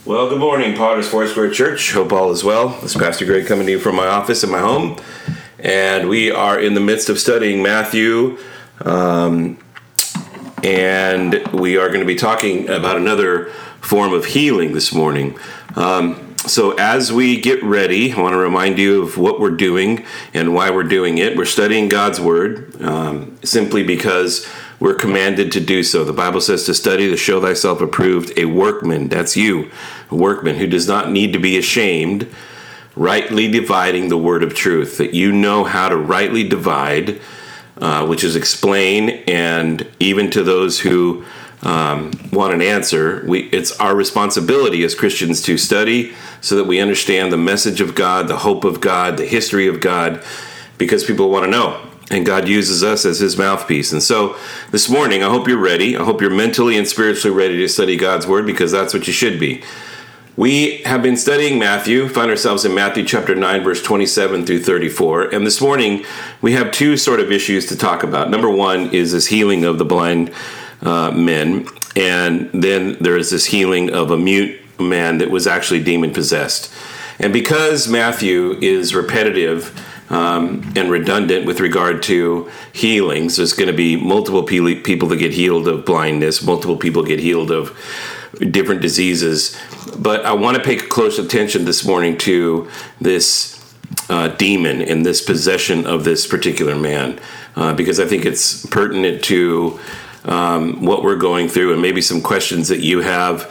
Well, good morning, Potter's Foursquare Church. Hope all is well. This is Pastor Greg coming to you from my office in my home. And we are in the midst of studying Matthew. And we are going to be talking about another form of healing this morning. So as we get ready, I want to remind you of what we're doing and why we're doing it. We're studying God's Word simply because we're commanded to do so. The Bible says to study to show thyself approved, a workman, that's you, a workman who does not need to be ashamed, rightly dividing the word of truth, that you know how to rightly divide, which is explain, and even to those who want an answer, it's our responsibility as Christians to study so that we understand the message of God, the hope of God, the history of God, because people want to know. And God uses us as his mouthpiece. And so this morning, I hope you're ready. I hope you're mentally and spiritually ready to study God's word, because that's what you should be. We have been studying Matthew, find ourselves in Matthew chapter 9, verse 27 through 34. And this morning, we have two sort of issues to talk about. Number one is this healing of the blind men. And then there is this healing of a mute man that was actually demon-possessed. And because Matthew is repetitive and redundant with regard to healings, there's going to be multiple people that get healed of blindness, multiple people get healed of different diseases. But I want to pay close attention this morning to this demon and this possession of this particular man, because I think it's pertinent to what we're going through and maybe some questions that you have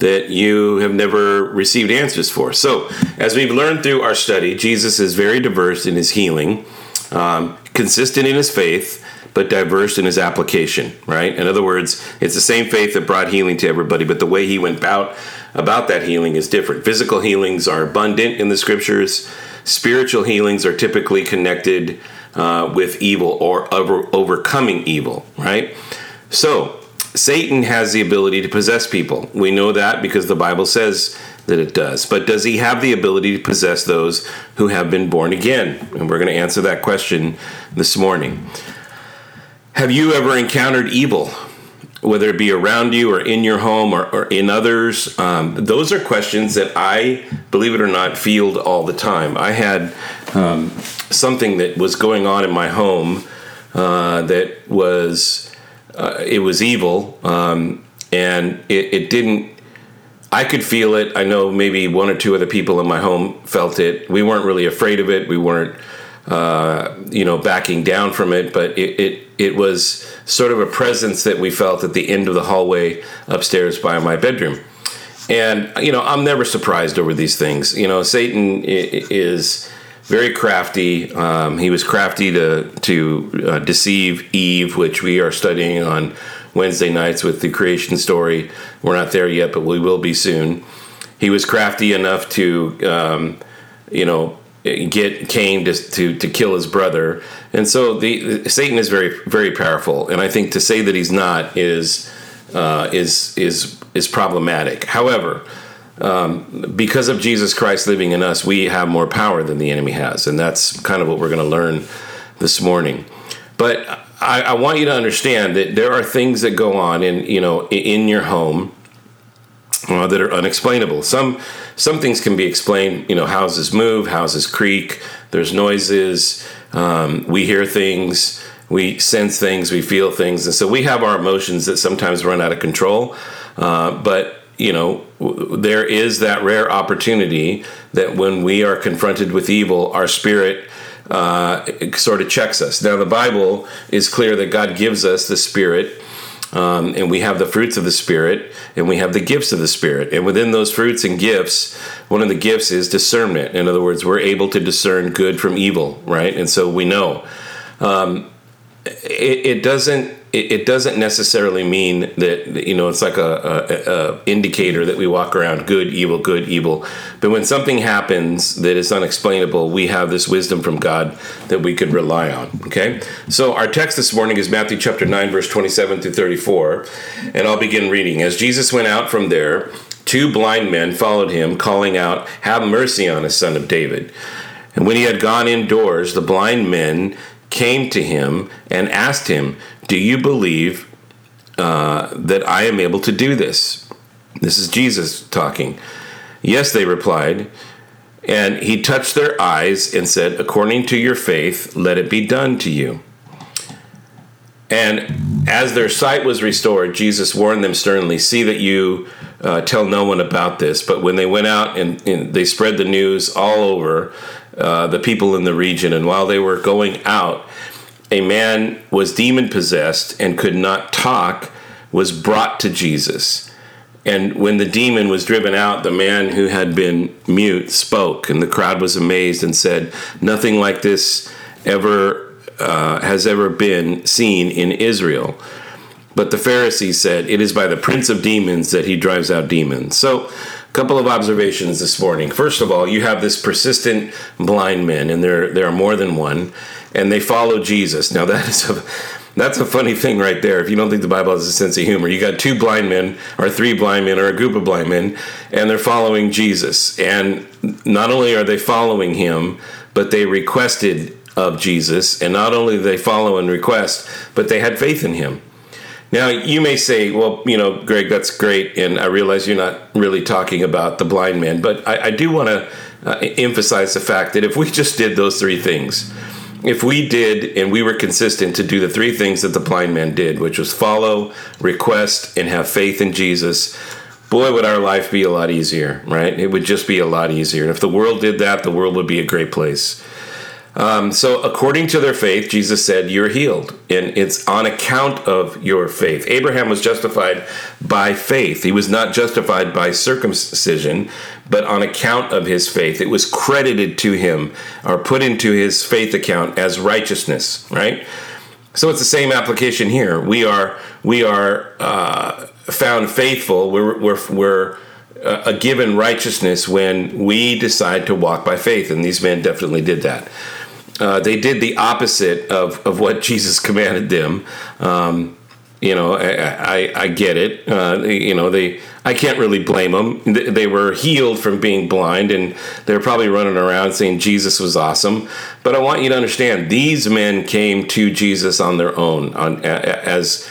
never received answers for. So, as we've learned through our study, Jesus is very diverse in his healing, consistent in his faith, but diverse in his application, right? In other words, it's the same faith that brought healing to everybody, but the way he went about that healing is different. Physical healings are abundant in the scriptures. Spiritual healings are typically connected with evil or overcoming evil, right? So, Satan has the ability to possess people. We know that because the Bible says that it does. But does he have the ability to possess those who have been born again? And we're going to answer that question this morning. Have you ever encountered evil, whether it be around you or in your home or in others? Those are questions that I, believe it or not, field all the time. I had something that was going on in my home that was... it was evil, and it didn't, I could feel it. I know maybe one or two other people in my home felt it. We weren't really afraid of it. We weren't, backing down from it, but it was sort of a presence that we felt at the end of the hallway upstairs by my bedroom. And, I'm never surprised over these things. Satan is very crafty. He was crafty to deceive Eve, which we are studying on Wednesday nights with the creation story. We're not there yet, but we will be soon. He was crafty enough to, get Cain to kill his brother. And so Satan is very, very powerful. And I think to say that he's not is problematic. However, because of Jesus Christ living in us, we have more power than the enemy has. And that's kind of what we're going to learn this morning. But I want you to understand that there are things that go on in your home that are unexplainable. Some things can be explained. Houses move, houses creak, there's noises, we hear things, we sense things, we feel things. And so we have our emotions that sometimes run out of control. But there is that rare opportunity that when we are confronted with evil, our spirit sort of checks us. Now, the Bible is clear that God gives us the Spirit, and we have the fruits of the Spirit, and we have the gifts of the Spirit. And within those fruits and gifts, one of the gifts is discernment. In other words, we're able to discern good from evil, right? And so we know. It doesn't necessarily mean that it's like a indicator that we walk around good, evil. But when something happens that is unexplainable, we have this wisdom from God that we could rely on. Okay, so our text this morning is Matthew chapter 9, verse 27 through 34, and I'll begin reading. As Jesus went out from there, two blind men followed him, calling out, "Have mercy on us, Son of David." And when he had gone indoors, the blind men came to him and asked him, "Do you believe that I am able to do this?" This is Jesus talking. Yes, they replied. And he touched their eyes and said, according to your faith, let it be done to you. And as their sight was restored, Jesus warned them sternly, see that you tell no one about this. But when they went out and they spread the news all over the people in the region, and while they were going out, a man was demon-possessed and could not talk, was brought to Jesus. And when the demon was driven out, the man who had been mute spoke, and the crowd was amazed and said, nothing like this has ever been seen in Israel. But the Pharisees said, it is by the prince of demons that he drives out demons. So, a couple of observations this morning. First of all, you have this persistent blind man, and there are more than one, and they follow Jesus. Now, that's a funny thing right there. If you don't think the Bible has a sense of humor, you got two blind men or three blind men or a group of blind men, and they're following Jesus. And not only are they following him, but they requested of Jesus. And not only do they follow and request, but they had faith in him. Now, you may say, well, Greg, that's great. And I realize you're not really talking about the blind man, but I do want to emphasize the fact that if we just did those three things, if we did and we were consistent to do the three things that the blind man did, which was follow, request, and have faith in Jesus, boy, would our life be a lot easier, right? It would just be a lot easier. And if the world did that, the world would be a great place. So according to their faith, Jesus said, you're healed. And it's on account of your faith. Abraham was justified by faith. He was not justified by circumcision, but on account of his faith. It was credited to him or put into his faith account as righteousness, right? So it's the same application here. We are found faithful. We're given righteousness when we decide to walk by faith. And these men definitely did that. They did the opposite of what Jesus commanded them. I get it. I can't really blame them. They were healed from being blind, and they're probably running around saying Jesus was awesome. But I want you to understand, these men came to Jesus on their own, as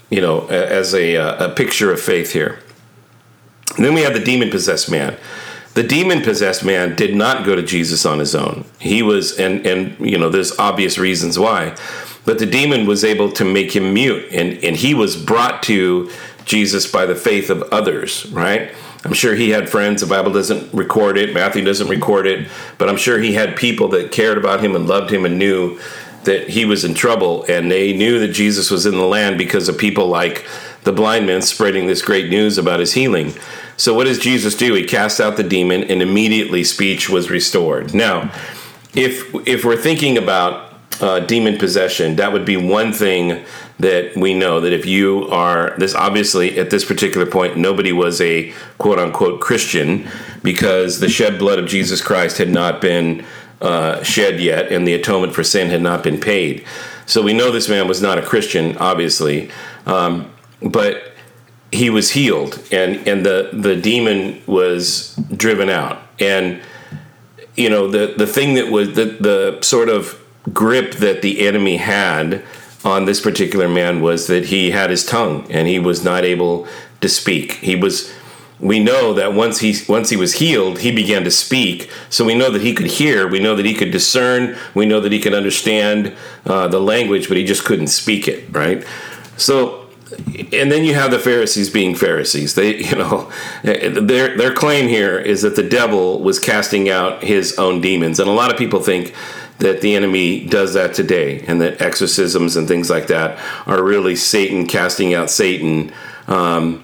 a picture of faith here. And then we have the demon-possessed man. The demon-possessed man did not go to Jesus on his own. He was, and there's obvious reasons why, but the demon was able to make him mute, and he was brought to Jesus by the faith of others, right? I'm sure he had friends. The Bible doesn't record it. Matthew doesn't record it, but I'm sure he had people that cared about him and loved him and knew that he was in trouble, and they knew that Jesus was in the land because of people like the blind man spreading this great news about his healing. So what does Jesus do? He cast out the demon, and immediately speech was restored. Now, if we're thinking about demon possession, that would be one thing that we know, that if you are this, obviously at this particular point, nobody was a quote unquote Christian, because the shed blood of Jesus Christ had not been shed yet, and the atonement for sin had not been paid. So we know this man was not a Christian, obviously, but he was healed, and the demon was driven out. And the thing that was the sort of grip that the enemy had on this particular man was that he had his tongue, and he was not able to speak. We know that once he was healed, he began to speak. So we know that he could hear. We know that he could discern. We know that he could understand the language, but he just couldn't speak it, right? So, and then you have the Pharisees being Pharisees. They, their claim here is that the devil was casting out his own demons. And a lot of people think that the enemy does that today, and that exorcisms and things like that are really Satan casting out Satan. And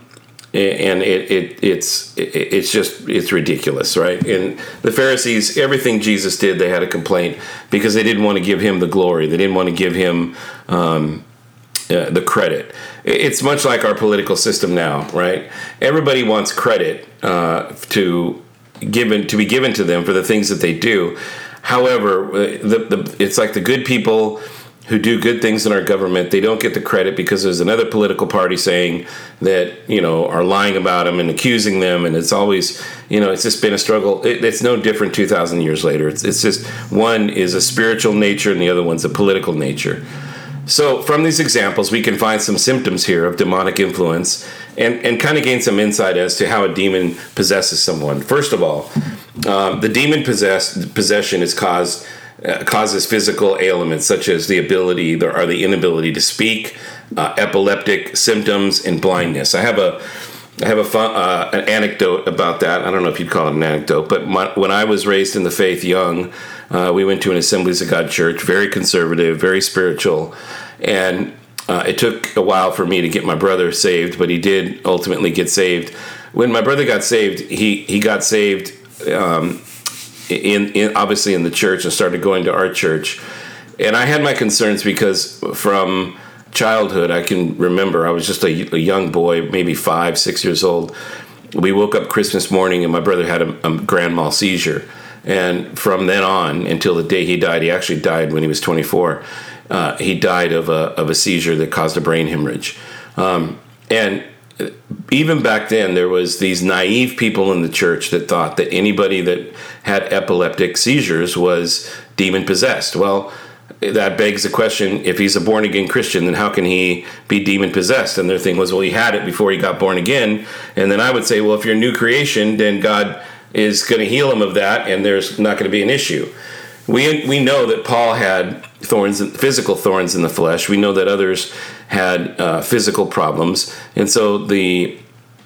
it's ridiculous, right? And the Pharisees, everything Jesus did, they had a complaint because they didn't want to give him the glory. They didn't want to give him the credit. It's much like our political system now, right? Everybody wants credit to be given to them for the things that they do. However, it's like the good people who do good things in our government, they don't get the credit because there's another political party saying that, are lying about them and accusing them. And it's always, it's just been a struggle. It's no different 2,000 years later. It's just one is a spiritual nature and the other one's a political nature. So from these examples, we can find some symptoms here of demonic influence and kind of gain some insight as to how a demon possesses someone. First of all, the demon possession is causes physical ailments such as the inability to speak, epileptic symptoms, and blindness. I have an anecdote about that. I don't know if you'd call it an anecdote, but when I was raised in the faith young, we went to an Assemblies of God church, very conservative, very spiritual, and it took a while for me to get my brother saved, but he did ultimately get saved. When my brother got saved, he got saved in obviously in the church and started going to our church. And I had my concerns because from childhood, I can remember I was just a young boy, maybe 5, 6 years old. We woke up Christmas morning and my brother had a grand mal seizure. And from then on until the day he died, he actually died when he was 24. He died of a seizure that caused a brain hemorrhage. And even back then, there was these naive people in the church that thought that anybody that had epileptic seizures was demon possessed. Well, that begs the question, if he's a born-again Christian, then how can he be demon-possessed? And their thing was, well, he had it before he got born again. And then I would say, well, if you're a new creation, then God is going to heal him of that, and there's not going to be an issue. We know that Paul had physical thorns in the flesh. We know that others had physical problems. And so the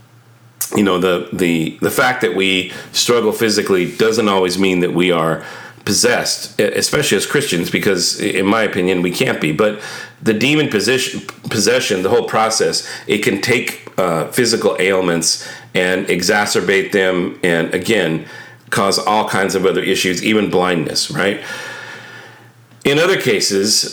fact that we struggle physically doesn't always mean that we are possessed, especially as Christians, because in my opinion, we can't be. But the demon possession, the whole process, it can take physical ailments and exacerbate them, and again, cause all kinds of other issues, even blindness, right? In other cases,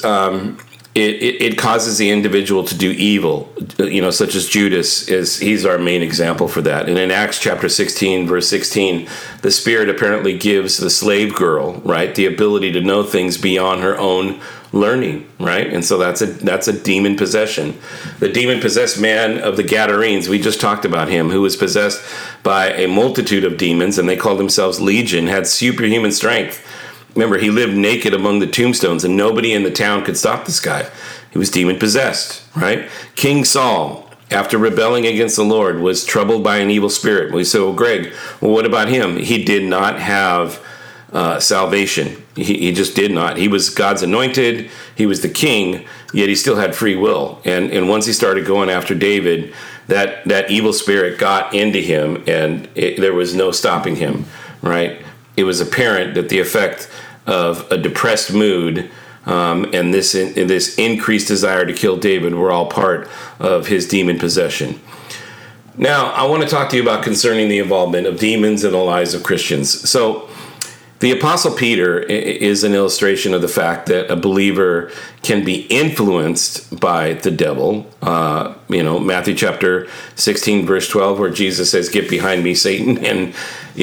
it causes the individual to do evil, such as Judas, he's our main example for that. And in Acts chapter 16, verse 16, the Spirit apparently gives the slave girl, right, the ability to know things beyond her own learning, right? And so that's a demon possession. The demon-possessed man of the Gadarenes, we just talked about him, who was possessed by a multitude of demons, and they called themselves Legion, had superhuman strength. Remember, he lived naked among the tombstones, and nobody in the town could stop this guy. He was demon-possessed, right? King Saul, after rebelling against the Lord, was troubled by an evil spirit. We say, well, Greg, what about him? He did not have salvation. He just did not. He was God's anointed. He was the king, yet he still had free will. And once he started going after David, that evil spirit got into him, and there was no stopping him, right? It was apparent that the effect of a depressed mood and this increased desire to kill David were all part of his demon possession. Now, I want to talk to you about concerning the involvement of demons in the lives of Christians. So, the Apostle Peter is an illustration of the fact that a believer can be influenced by the devil. Matthew chapter 16, verse 12, where Jesus says, "Get behind me, Satan." And,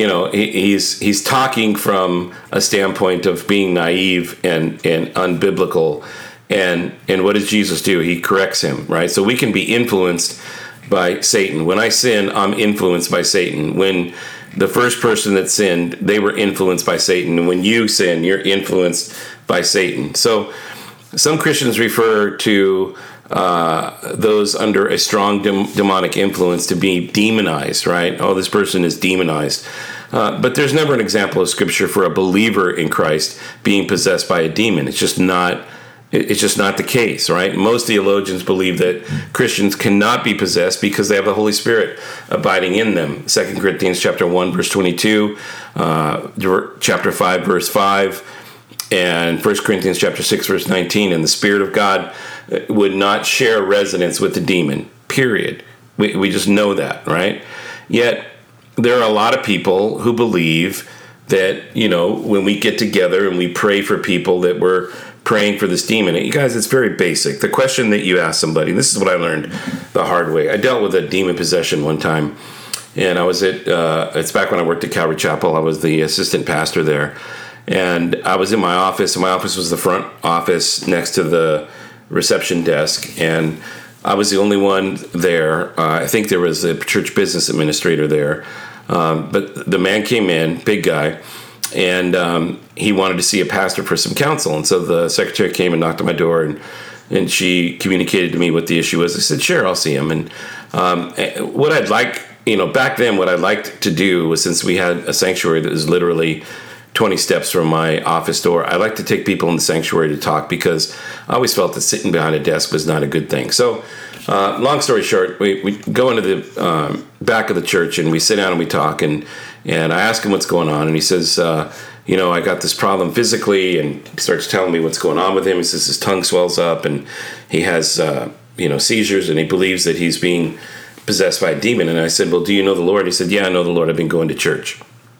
he's talking from a standpoint of being naive and unbiblical. And what does Jesus do? He corrects him, right? So we can be influenced by Satan. When I sin, I'm influenced by Satan. When the first person that sinned, they were influenced by Satan. And when you sin, you're influenced by Satan. So some Christians refer to those under a strong demonic influence to be demonized, right? Oh, this person is demonized. But there's never an example of Scripture for a believer in Christ being possessed by a demon. It's just not the case, right? Most theologians believe that Christians cannot be possessed because they have the Holy Spirit abiding in them. 2 Corinthians chapter 1, verse 22, chapter 5, verse 5, and 1 Corinthians chapter 6, verse 19. And the Spirit of God would not share residence with the demon, period. We just know that, right? Yet, there are a lot of people who believe that, when we get together and we pray for people, that we're praying for this demon. You guys, it's very basic. The question that you ask somebody, and this is what I learned the hard way. I dealt with a demon possession one time, and I was it's back when I worked at Calvary Chapel. I was the assistant pastor there, and I was in my office, and my office was the front office next to the reception desk, and I was the only one there. I think there was a church business administrator there, but the man came in, big guy, and he wanted to see a pastor for some counsel. And so the secretary came and knocked on my door and and she communicated to me what the issue was. I said, sure, I'll see him. And what I'd like, back then, what I'd liked to do was, since we had a sanctuary that was literally 20 steps from my office door, I like to take people in the sanctuary to talk, because I always felt that sitting behind a desk was not a good thing. So long story short, we go into the back of the church and we sit down and we talk, and I ask him what's going on, and he says, I got this problem physically, and he starts telling me what's going on with him. He says his tongue swells up and he has seizures, and he believes that he's being possessed by a demon. And I said, well, do you know the Lord? He said, yeah, I know the Lord. I've been going to church.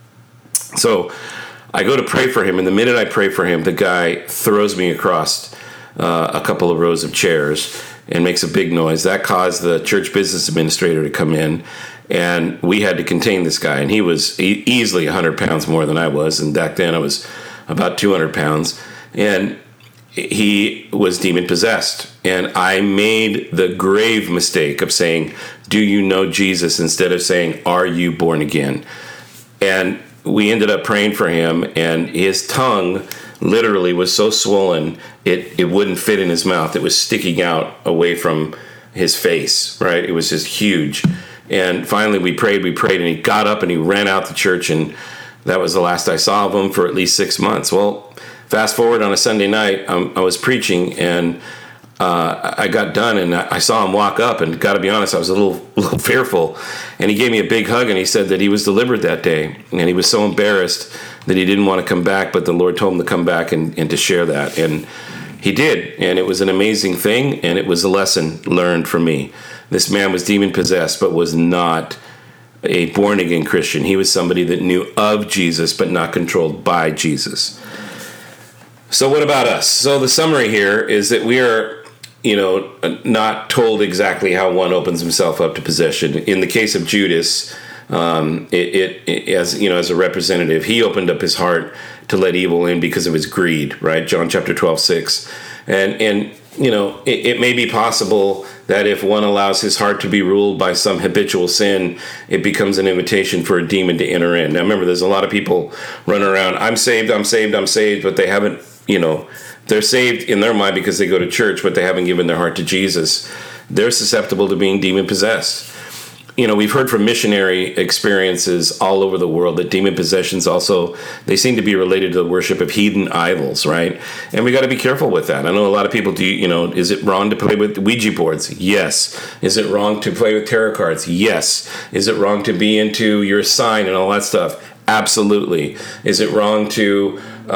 So I go to pray for him, and the minute I pray for him, the guy throws me across a couple of rows of chairs and makes a big noise. That caused the church business administrator to come in, and we had to contain this guy. And he was easily 100 pounds more than I was, and back then I was about 200 pounds. And he was demon-possessed. And I made the grave mistake of saying, do you know Jesus, instead of saying, are you born again? And we ended up praying for him, and his tongue literally was so swollen it wouldn't fit in his mouth. It was sticking out away from his face, right? It was just huge. And finally we prayed, and he got up and he ran out the church, and that was the last I saw of him for at least 6 months. Well, fast forward on a Sunday night, I was preaching, and I got done, and I saw him walk up, and got to be honest, I was a little fearful. And he gave me a big hug, and he said that he was delivered that day, and he was so embarrassed that he didn't want to come back, but the Lord told him to come back and to share that. And he did, and it was an amazing thing, and it was a lesson learned for me. This man was demon-possessed, but was not a born-again Christian. He was somebody that knew of Jesus, but not controlled by Jesus. So what about us? So the summary here is that we are, not told exactly how one opens himself up to possession. In the case of Judas, as a representative, he opened up his heart to let evil in because of his greed, right? John chapter 12:6. And it may be possible that if one allows his heart to be ruled by some habitual sin, it becomes an invitation for a demon to enter in. Now remember, there's a lot of people running around, I'm saved, but they haven't, they're saved in their mind because they go to church, but they haven't given their heart to Jesus. They're susceptible to being demon-possessed. We've heard from missionary experiences all over the world that demon possessions also, they seem to be related to the worship of heathen idols, right? And we got to be careful with that. I know a lot of people is it wrong to play with Ouija boards? Yes. Is it wrong to play with tarot cards? Yes. Is it wrong to be into your sign and all that stuff? Absolutely. Is it wrong to,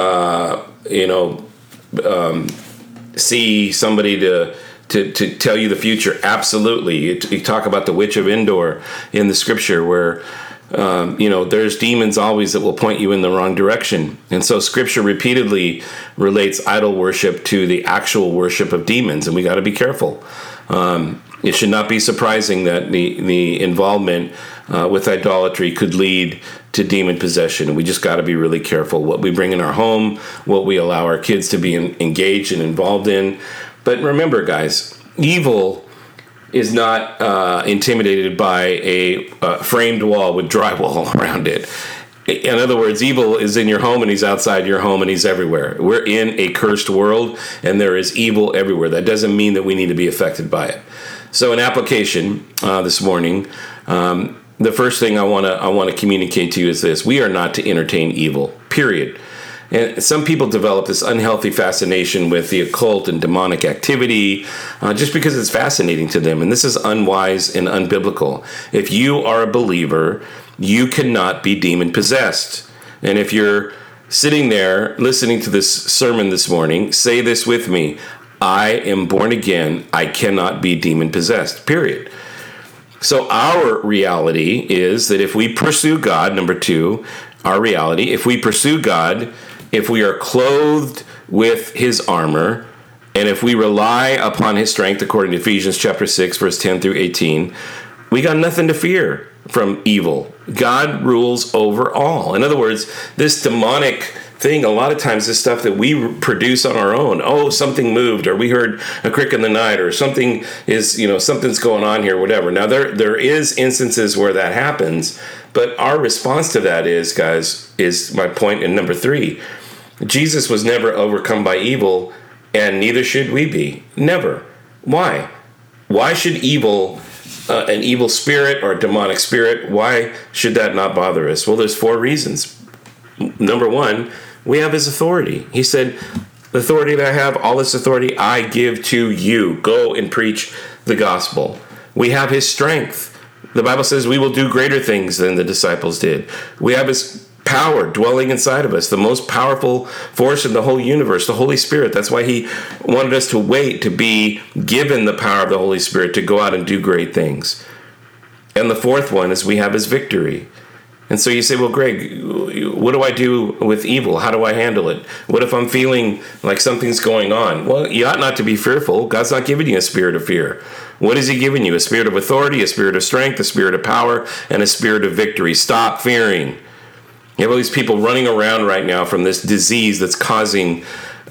see somebody to tell you the future? Absolutely. You talk about the witch of Endor in the scripture, where there's demons always that will point you in the wrong direction. And so scripture repeatedly relates idol worship to the actual worship of demons, and we got to be careful. It should not be surprising that the involvement with idolatry could lead to demon possession. And we just got to be really careful what we bring in our home, what we allow our kids to be engaged and involved in. But remember, guys, evil is not intimidated by a framed wall with drywall around it. In other words, evil is in your home, and he's outside your home, and he's everywhere. We're in a cursed world, and there is evil everywhere. That doesn't mean that we need to be affected by it. So in application this morning, the first thing I want to communicate to you is this: we are not to entertain evil, period. And some people develop this unhealthy fascination with the occult and demonic activity just because it's fascinating to them. And this is unwise and unbiblical. If you are a believer, you cannot be demon-possessed. And if you're sitting there listening to this sermon this morning, say this with me: I am born again. I cannot be demon-possessed, period. So our reality is that if we pursue God, number two, our reality, if we pursue God, if we are clothed with his armor, and if we rely upon his strength, according to Ephesians chapter 6, verse 10 through 18, we got nothing to fear from evil. God rules over all. In other words, this demonic thing, a lot of times this stuff that we produce on our own. Oh, something moved, or we heard a crick in the night, or something is, something's going on here, whatever. Now, there is instances where that happens, but our response to that is, guys, is my point in number 3. Jesus was never overcome by evil, and neither should we be. Never. Why? Why should an evil spirit or a demonic spirit, why should that not bother us? Well, there's 4 reasons. Number 1, we have his authority. He said, the authority that I have, all this authority I give to you. Go and preach the gospel. We have his strength. The Bible says we will do greater things than the disciples did. We have his power dwelling inside of us, the most powerful force in the whole universe, the Holy Spirit. That's why he wanted us to wait to be given the power of the Holy Spirit to go out and do great things. And the 4th one is we have his victory. And so you say, well, Greg, what do I do with evil? How do I handle it? What if I'm feeling like something's going on? Well, you ought not to be fearful. God's not giving you a spirit of fear. What is he giving you? A spirit of authority, a spirit of strength, a spirit of power, and a spirit of victory. Stop fearing. You have all these people running around right now from this disease that's causing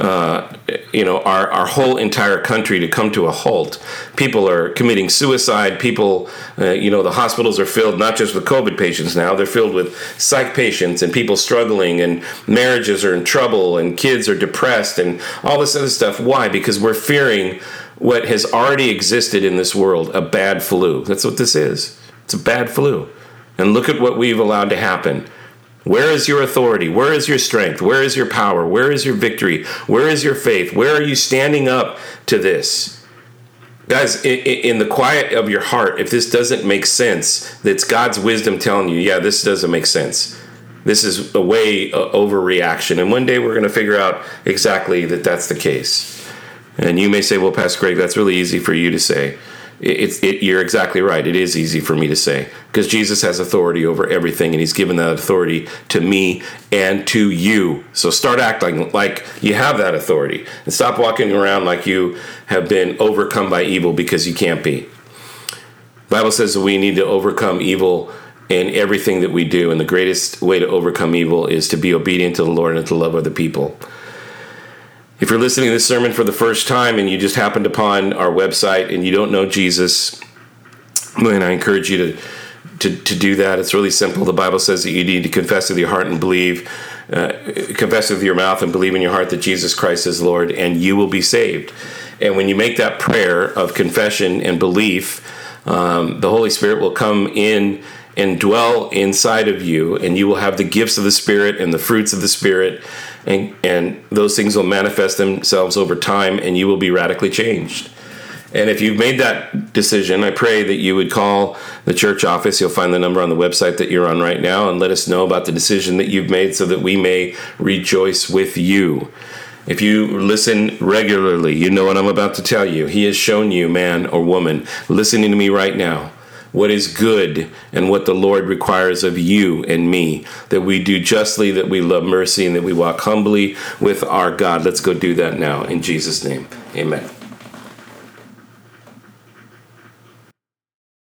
our whole entire country to come to a halt. People are committing suicide. People, the hospitals are filled not just with COVID patients now. They're filled with psych patients and people struggling, and marriages are in trouble, and kids are depressed, and all this other stuff. Why? Because we're fearing what has already existed in this world, a bad flu. That's what this is. It's a bad flu. And look at what we've allowed to happen. Where is your authority? Where is your strength? Where is your power? Where is your victory? Where is your faith? Where are you standing up to this? Guys, in the quiet of your heart, if this doesn't make sense, that's God's wisdom telling you, yeah, this doesn't make sense. This is a way overreaction. And one day we're going to figure out exactly that that's the case. And you may say, well, Pastor Greg, that's really easy for you to say. You're exactly right. It is easy for me to say because Jesus has authority over everything, and he's given that authority to me and to you. So start acting like you have that authority and stop walking around like you have been overcome by evil, because you can't be. The Bible says that we need to overcome evil in everything that we do, and the greatest way to overcome evil is to be obedient to the Lord and to love other people. If you're listening to this sermon for the first time and you just happened upon our website and you don't know Jesus, then I encourage you to do that. It's really simple. The Bible says that you need to confess with your heart and believe, confess with your mouth and believe in your heart that Jesus Christ is Lord, and you will be saved. And when you make that prayer of confession and belief, the Holy Spirit will come in and dwell inside of you, and you will have the gifts of the Spirit and the fruits of the Spirit, and those things will manifest themselves over time, and you will be radically changed. And if you've made that decision, I pray that you would call the church office. You'll find the number on the website that you're on right now, and let us know about the decision that you've made so that we may rejoice with you. If you listen regularly, you know what I'm about to tell you. He has shown you, man or woman, listening to me right now, what is good and what the Lord requires of you and me, that we do justly, that we love mercy, and that we walk humbly with our God. Let's go do that now in Jesus' name. Amen.